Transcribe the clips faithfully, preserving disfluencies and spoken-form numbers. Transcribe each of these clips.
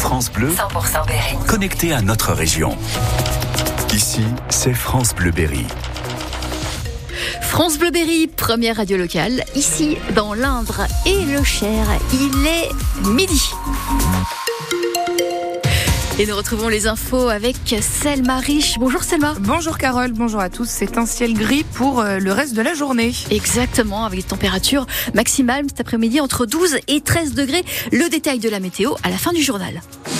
France Bleu, cent pour cent Berry. Connecté à notre région. Ici, c'est France Bleu Berry. France Bleu Berry, première radio locale, ici dans l'Indre et le Cher. Il est midi. Et nous retrouvons les infos avec Selma Riche. Bonjour Selma. Bonjour Carole, bonjour à tous. C'est un ciel gris pour le reste de la journée. Exactement, avec des températures maximales cet après-midi entre douze et treize degrés. Le détail de la météo à la fin du journal.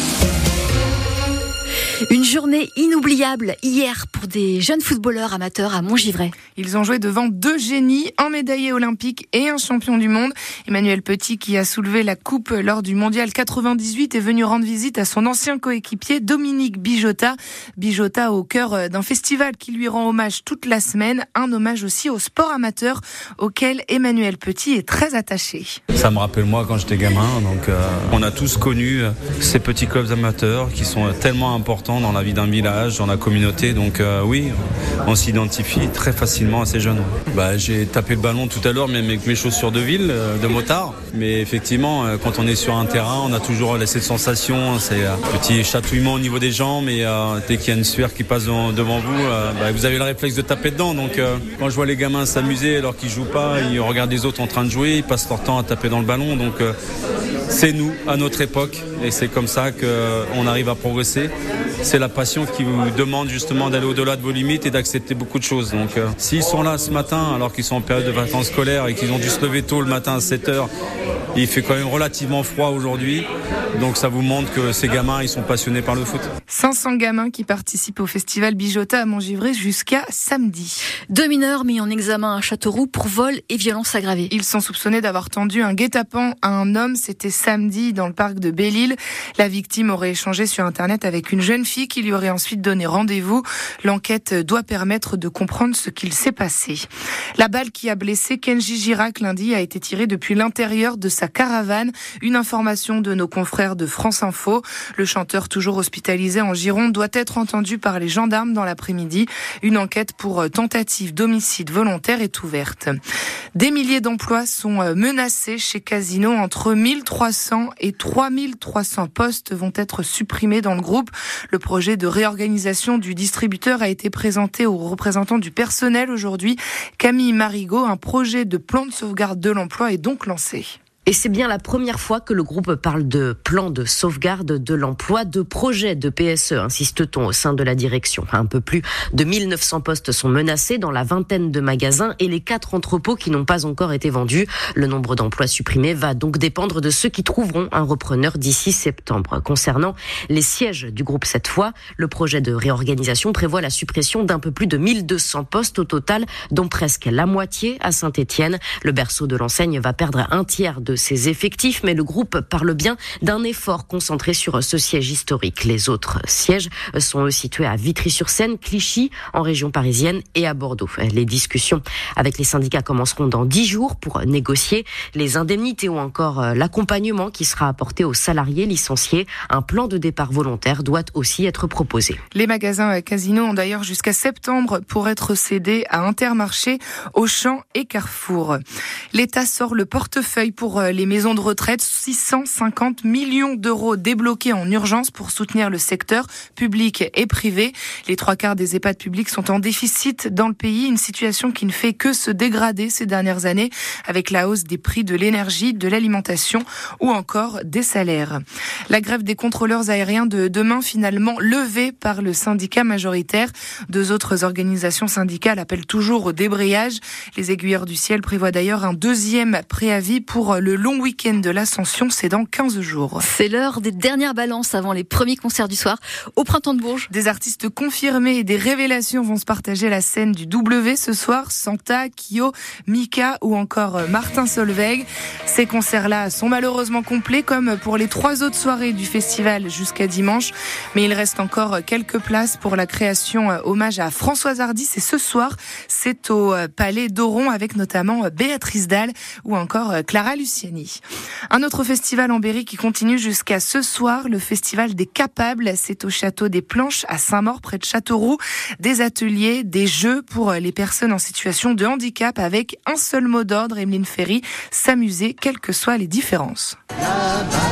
Une journée inoubliable hier pour des jeunes footballeurs amateurs à Montgivray. Ils ont joué devant deux génies, un médaillé olympique et un champion du monde. Emmanuel Petit, qui a soulevé la coupe lors du mondial quatre-vingt-dix-huit, est venu rendre visite à son ancien coéquipier Dominique Bijota. Bijota au cœur d'un festival qui lui rend hommage toute la semaine. Un hommage aussi au sport amateur auquel Emmanuel Petit est très attaché. Ça me rappelle moi quand j'étais gamin. Donc, euh, on a tous connu ces petits clubs amateurs qui sont tellement importants dans la vie d'un village, dans la communauté. Donc euh, oui, on s'identifie très facilement à ces jeunes. Bah, j'ai tapé le ballon tout à l'heure, même avec mes chaussures de ville, euh, de motard. Mais effectivement, euh, quand on est sur un terrain, on a toujours cette sensation, c'est un euh, petit chatouillement au niveau des jambes. Mais euh, dès qu'il y a une sueur qui passe devant, devant vous, euh, bah, vous avez le réflexe de taper dedans. Donc euh, quand je vois les gamins s'amuser alors qu'ils jouent pas, ils regardent les autres en train de jouer, ils passent leur temps à taper dans le ballon. Donc euh, c'est nous, à notre époque. Et c'est comme ça qu'on arrive à progresser. C'est la passion qui vous demande justement d'aller au-delà de vos limites et d'accepter beaucoup de choses. Donc euh, s'ils sont là ce matin alors qu'ils sont en période de vacances scolaires et qu'ils ont dû se lever tôt le matin à sept heures, il fait quand même relativement froid aujourd'hui. Donc ça vous montre que ces gamins, ils sont passionnés par le foot. cinq cents gamins qui participent au festival Bijota à Montgivray jusqu'à samedi. Deux mineurs mis en examen à Châteauroux pour vol et violences aggravées. Ils sont soupçonnés d'avoir tendu un guet-apens à un homme. C'était samedi dans le parc de Belle-Île. La victime aurait échangé sur Internet avec une jeune fille qui lui aurait ensuite donné rendez-vous. L'enquête doit permettre de comprendre ce qu'il s'est passé. La balle qui a blessé Kenji Girac lundi a été tirée depuis l'intérieur de sa caravane. Une information de nos confrères de France Info. Le chanteur, toujours hospitalisé en Gironde, doit être entendu par les gendarmes dans l'après-midi. Une enquête pour tentative d'homicide volontaire est ouverte. Des milliers d'emplois sont menacés chez Casino. Entre mille trois cents et trois mille trois cents postes vont être supprimés dans le groupe. Le projet de réorganisation du distributeur a été présenté aux représentants du personnel aujourd'hui. Camille Marigot, un projet de plan de sauvegarde de l'emploi est donc lancé. Et c'est bien la première fois que le groupe parle de plan de sauvegarde de l'emploi, de projet de P S E, insiste-t-on au sein de la direction. Un peu plus de mille neuf cents postes sont menacés dans la vingtaine de magasins et les quatre entrepôts qui n'ont pas encore été vendus. Le nombre d'emplois supprimés va donc dépendre de ceux qui trouveront un repreneur d'ici septembre. Concernant les sièges du groupe cette fois, le projet de réorganisation prévoit la suppression d'un peu plus de mille deux cents postes au total, dont presque la moitié à Saint-Étienne. Le berceau de l'enseigne va perdre un tiers de ses effectifs, mais le groupe parle bien d'un effort concentré sur ce siège historique. Les autres sièges sont eux situés à Vitry-sur-Seine, Clichy, en région parisienne et à Bordeaux. Les discussions avec les syndicats commenceront dans dix jours pour négocier les indemnités ou encore l'accompagnement qui sera apporté aux salariés licenciés. Un plan de départ volontaire doit aussi être proposé. Les magasins Casino ont d'ailleurs jusqu'à septembre pour être cédés à Intermarché, Auchan et Carrefour. L'État sort le portefeuille pour les maisons de retraite, six cent cinquante millions d'euros débloqués en urgence pour soutenir le secteur public et privé. Les trois quarts des EHPAD publics sont en déficit dans le pays, une situation qui ne fait que se dégrader ces dernières années avec la hausse des prix de l'énergie, de l'alimentation ou encore des salaires. La grève des contrôleurs aériens de demain finalement levée par le syndicat majoritaire. Deux autres organisations syndicales appellent toujours au débrayage. Les aiguilleurs du ciel prévoient d'ailleurs un deuxième préavis pour le long week-end de l'Ascension, c'est dans quinze jours. C'est l'heure des dernières balances avant les premiers concerts du soir au Printemps de Bourges. Des artistes confirmés et des révélations vont se partager la scène du W ce soir. Santa, Kyo, Mika ou encore Martin Solveig. Ces concerts-là sont malheureusement complets comme pour les trois autres soirées du festival jusqu'à dimanche. Mais il reste encore quelques places pour la création hommage à Françoise Hardy. C'est ce soir, c'est au Palais d'Oron avec notamment Béatrice Dalle ou encore Clara Luciani. Un autre festival en Berry qui continue jusqu'à ce soir, le festival des Capables. C'est au château des Planches à Saint-Maur près de Châteauroux. Des ateliers, des jeux pour les personnes en situation de handicap avec un seul mot d'ordre, Emeline Ferry, s'amuser quelles que soient les différences. Quel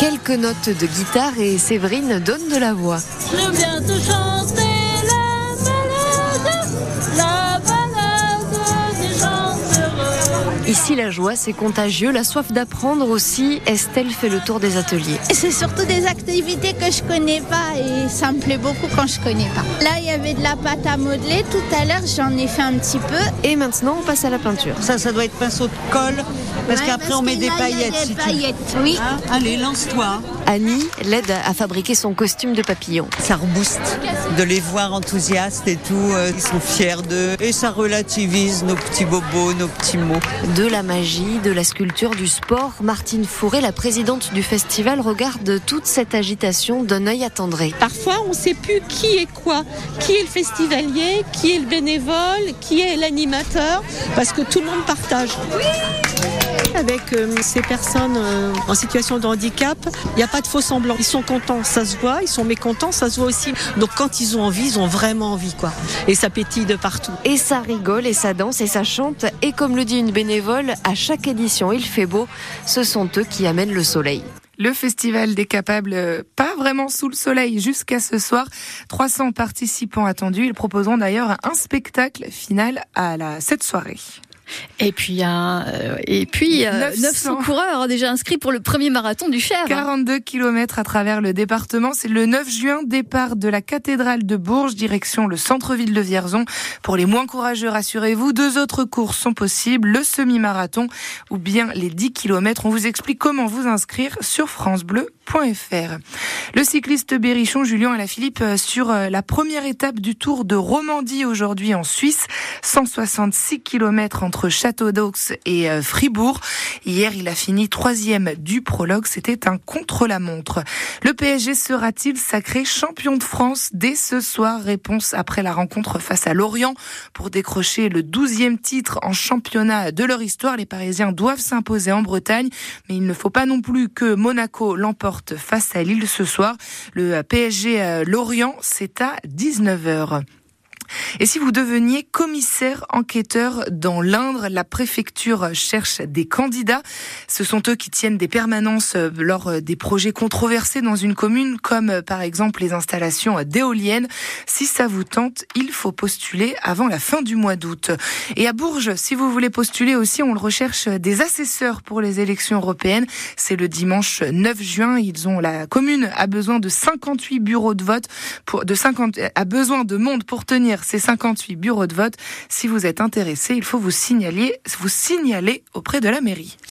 quelques notes de guitare et Séverine donne de la voix. Je viens te chanter la balade, la balade des gens heureux. Ici, la joie, c'est contagieux. La soif d'apprendre aussi. Estelle fait le tour des ateliers. C'est surtout des activités que je connais pas et ça me plaît beaucoup quand je connais pas. Là, il y avait de la pâte à modeler. Tout à l'heure, j'en ai fait un petit peu. Et maintenant, on passe à la peinture. Ça, ça doit être pinceau de colle. Parce Ouais, qu'après, parce on met que des là, il y a paillettes. des si paillettes, tu... oui. Hein, allez, lance-toi. Annie l'aide à fabriquer son costume de papillon. Ça rebooste de les voir enthousiastes et tout. Euh, ils sont fiers d'eux. Et ça relativise nos petits bobos, nos petits mots. De la magie, de la sculpture, du sport, Martine Fourré, la présidente du festival, regarde toute cette agitation d'un œil attendri. Parfois, on ne sait plus qui est quoi, qui est le festivalier, qui est le bénévole, qui est l'animateur, parce que tout le monde partage. Avec euh, ces personnes euh, en situation de handicap, il n'y a pas de faux semblants. Ils sont contents, ça se voit, ils sont mécontents, ça se voit aussi. Donc quand ils ont envie, ils ont vraiment envie, quoi. Et ça pétille de partout. Et ça rigole, et ça danse, et ça chante. Et comme le dit une bénévole, à chaque édition, il fait beau. Ce sont eux qui amènent le soleil. Le festival des capables, euh, pas vraiment sous le soleil jusqu'à ce soir. trois cents participants attendus. Ils proposeront d'ailleurs un spectacle final à la, cette soirée. Et puis, euh, et puis euh, neuf cents. neuf cents coureurs déjà inscrits pour le premier marathon du Cher. quarante-deux kilomètres à travers le département. C'est le neuf juin, départ de la cathédrale de Bourges, direction le centre-ville de Vierzon. Pour les moins courageux, rassurez-vous, deux autres courses sont possibles, le semi-marathon ou bien les dix kilomètres. On vous explique comment vous inscrire sur francebleu point f r. Le cycliste berrichon Julien Alaphilippe sur la première étape du Tour de Romandie aujourd'hui en Suisse. cent soixante-six kilomètres entre Château-d'Aux et Fribourg. Hier, il a fini troisième du prologue. C'était un contre-la-montre. Le P S G sera-t-il sacré champion de France dès ce soir? Réponse après la rencontre face à Lorient. Pour décrocher le douzième titre en championnat de leur histoire, les Parisiens doivent s'imposer en Bretagne. Mais il ne faut pas non plus que Monaco l'emporte face à Lille ce soir. Le P S G Lorient, c'est à dix-neuf heures. Et si vous deveniez commissaire enquêteur dans l'Indre, la préfecture cherche des candidats. Ce sont eux qui tiennent des permanences lors des projets controversés dans une commune, comme par exemple les installations d'éoliennes. Si ça vous tente, il faut postuler avant la fin du mois d'août. Et à Bourges, si vous voulez postuler aussi, on le recherche des assesseurs pour les élections européennes. C'est le dimanche neuf juin. Ils ont, la commune a besoin de cinquante-huit bureaux de vote, pour, de cinquante, a besoin de monde pour tenir ces cinquante-huit bureaux de vote. Si vous êtes intéressé, il faut vous signaler, vous signaler auprès de la mairie.